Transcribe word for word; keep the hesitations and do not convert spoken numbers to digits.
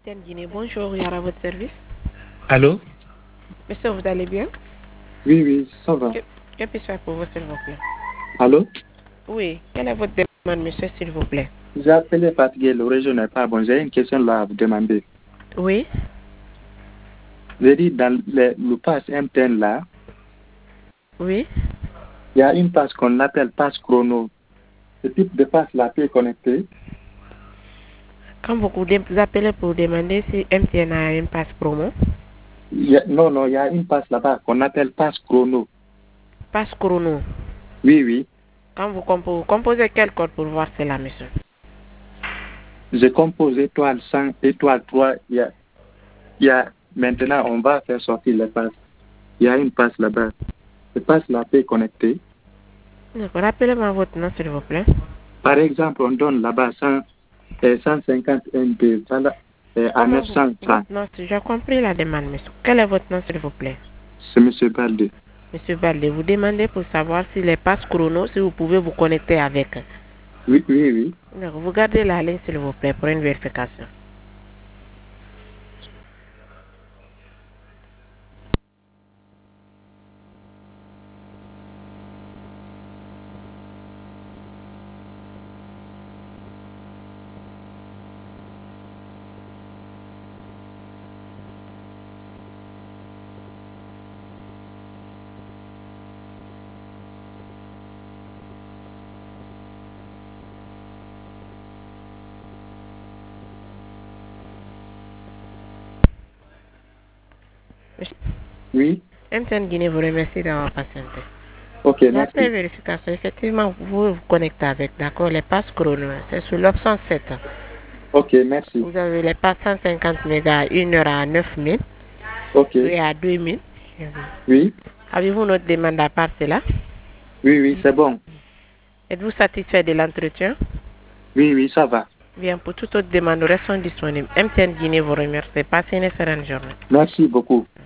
M T N Guinée, bonjour, Yara, à votre service. Allô? Monsieur, vous allez bien? Oui, oui, ça va. Que, que puis-je faire pour vous, s'il vous plaît? Allô? Oui, quelle est votre demande, monsieur, s'il vous plaît? J'ai appelé fatigué, le réseau n'est pas bon. J'ai une question là à vous demander. Oui. J'ai dit dans le, le pass M T N là, Oui. il y a une passe qu'on appelle passe chrono. Ce type de passe là peut connecter. Quand vous vous appelez pour demander si M T N a une passe promo, Il y a, non, non, il y a une passe là-bas qu'on appelle passe chrono. passe chrono. Oui, oui. Quand vous composez, composez quel code pour voir cela, monsieur? Je compose étoile cent, étoile trois. Il y a, il y a, maintenant, on va faire sortir les passes. Il y a une passe là-bas. Ce passe là peut connecter. D'accord, rappelez-moi votre nom, s'il vous plaît. Par exemple, on donne là-bas cent, euh, cent cinquante M B voilà, euh, à Comment neuf vous, cents francs. votre nom, j'ai compris la demande, monsieur. Quel est votre nom, s'il vous plaît? C'est M. Balde. Monsieur Balde, vous demandez pour savoir si les passes chrono, si vous pouvez vous connecter avec. Oui, oui, oui. D'accord, vous gardez la ligne, s'il vous plaît, pour une vérification. Oui. M T N Guinée vous remercie d'avoir patienté. Ok, J'ai merci. appelé vérification. Effectivement, vous vous connectez avec, d'accord, les passes chrono. C'est sur l'option sept. Ok, merci. Vous avez les passes cent cinquante mégas, une heure à neuf mille Ok. et à deux mille. Oui. Avez-vous notre demande à part cela? Oui, oui, c'est bon. Êtes-vous satisfait de l'entretien? Oui, oui, ça va. Bien, pour toute autre demande, nous restons disponibles. M T N Guinée vous remercie. Passez une excellente journée. Merci beaucoup.